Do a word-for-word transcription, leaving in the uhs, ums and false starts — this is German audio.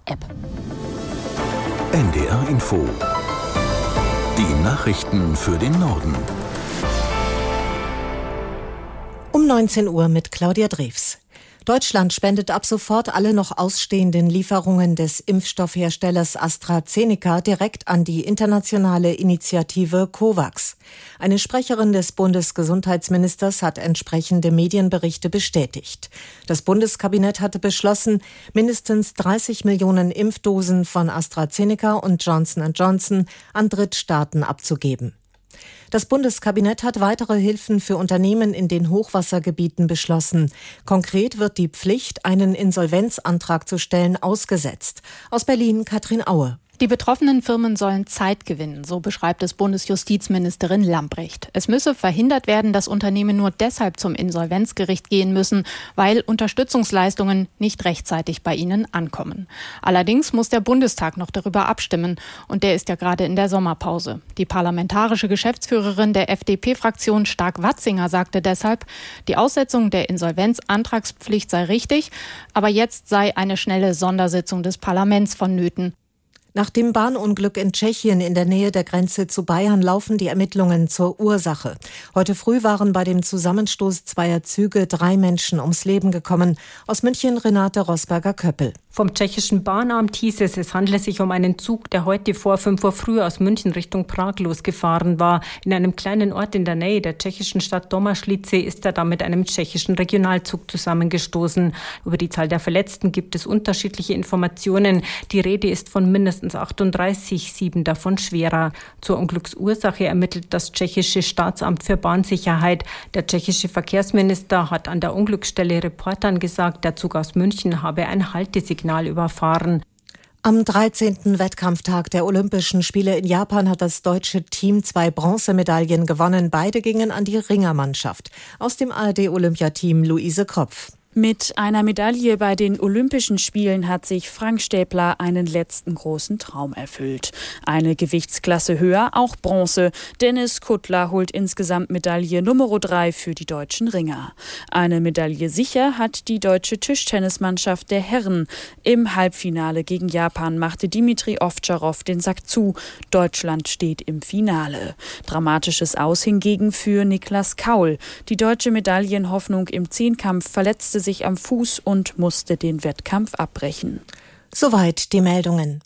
App. N D R Info. Die Nachrichten für den Norden. Um neunzehn Uhr mit Claudia Drews. Deutschland spendet ab sofort alle noch ausstehenden Lieferungen des Impfstoffherstellers AstraZeneca direkt an die internationale Initiative COVAX. Eine Sprecherin des Bundesgesundheitsministers hat entsprechende Medienberichte bestätigt. Das Bundeskabinett hatte beschlossen, mindestens dreißig Millionen Impfdosen von AstraZeneca und Johnson und Johnson an Drittstaaten abzugeben. Das Bundeskabinett hat weitere Hilfen für Unternehmen in den Hochwassergebieten beschlossen. Konkret wird die Pflicht, einen Insolvenzantrag zu stellen, ausgesetzt. Aus Berlin Katrin Aue. Die betroffenen Firmen sollen Zeit gewinnen, so beschreibt es Bundesjustizministerin Lambrecht. Es müsse verhindert werden, dass Unternehmen nur deshalb zum Insolvenzgericht gehen müssen, weil Unterstützungsleistungen nicht rechtzeitig bei ihnen ankommen. Allerdings muss der Bundestag noch darüber abstimmen und der ist ja gerade in der Sommerpause. Die parlamentarische Geschäftsführerin der F D P-Fraktion Stark-Watzinger sagte deshalb, die Aussetzung der Insolvenzantragspflicht sei richtig, aber jetzt sei eine schnelle Sondersitzung des Parlaments vonnöten. Nach dem Bahnunglück in Tschechien in der Nähe der Grenze zu Bayern laufen die Ermittlungen zur Ursache. Heute früh waren bei dem Zusammenstoß zweier Züge drei Menschen ums Leben gekommen. Aus München Renate Rosberger-Köppel. Vom tschechischen Bahnamt hieß es, es handle sich um einen Zug, der heute vor fünf Uhr früh aus München Richtung Prag losgefahren war. In einem kleinen Ort in der Nähe der tschechischen Stadt Domažlice ist er dann mit einem tschechischen Regionalzug zusammengestoßen. Über die Zahl der Verletzten gibt es unterschiedliche Informationen. Die Rede ist von mindestens achtunddreißig, sieben davon schwerer. Zur Unglücksursache ermittelt das tschechische Staatsamt für Bahnsicherheit. Der tschechische Verkehrsminister hat an der Unglücksstelle Reportern gesagt, der Zug aus München habe ein Haltesignal überfahren. Am dreizehnten Wettkampftag der Olympischen Spiele in Japan hat das deutsche Team zwei Bronzemedaillen gewonnen. Beide gingen an die Ringermannschaft. Aus dem A R D-Olympiateam Luise Kropf. Mit einer Medaille bei den Olympischen Spielen hat sich Frank Stäbler einen letzten großen Traum erfüllt. Eine Gewichtsklasse höher, auch Bronze. Dennis Kuttler holt insgesamt Medaille Nummer drei für die deutschen Ringer. Eine Medaille sicher hat die deutsche Tischtennismannschaft der Herren. Im Halbfinale gegen Japan machte Dimitri Ovtcharov den Sack zu. Deutschland steht im Finale. Dramatisches Aus hingegen für Niklas Kaul. Die deutsche Medaillenhoffnung im Zehnkampf verletzte sich am Fuß und musste den Wettkampf abbrechen. Soweit die Meldungen.